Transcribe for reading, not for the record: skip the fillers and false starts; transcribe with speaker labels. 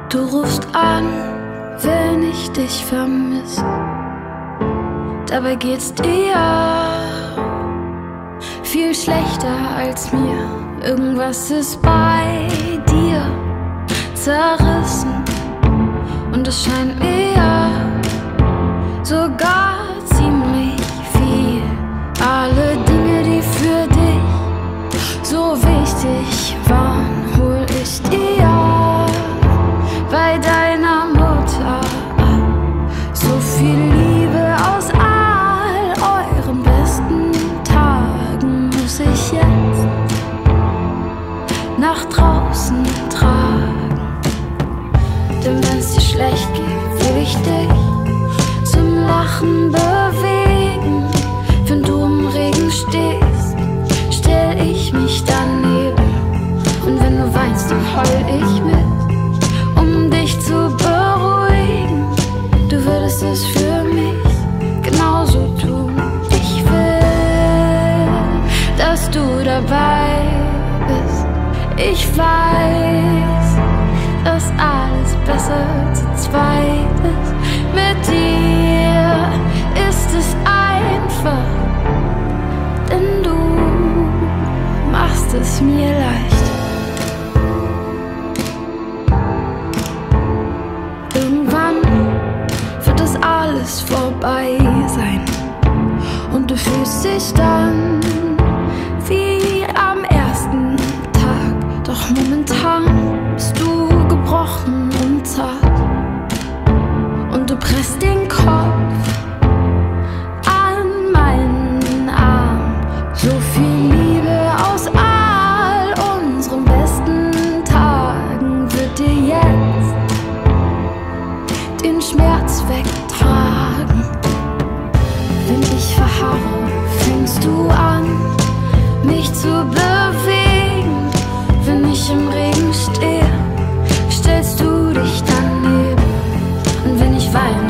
Speaker 1: Du rufst an, wenn ich dich vermiss. Dabei geht's dir viel schlechter als mir. Irgendwas ist bei dir zerrissen und es scheint mir sogar ziemlich viel. Alle Dinge, die für dich so wichtig waren, hol ich dir bei deiner Mutter ab. So viel Liebe aus all euren besten Tagen muss ich jetzt nach draußen tragen. Denn wenn's dir schlecht geht, will ich dich zum Lachen bewegen. Wenn du im Regen stehst, stell ich mich daneben. Und wenn du weinst, dann heul ich mit, um dich zu beruhigen. Du würdest es für mich genauso tun. Ich will, dass du dabei bist. Ich weiß, dass alles besser zu zweit ist. Mit dir ist es einfach, denn du machst es mir leicht. Irgendwann wird das alles vorbei sein und du fühlst dich dann wie am ersten Tag. Doch momentan bist du gebrochen und zart und du presst den Kopf an meinen Arm. So viel Liebe aus all unseren besten Tagen wird dir jetzt den Schmerz wegtragen. Wenn ich verharre, fängst du an, mich zu bewegen. Wenn ich im Regen stehe, stellst du dich daneben. Und wenn ich weine,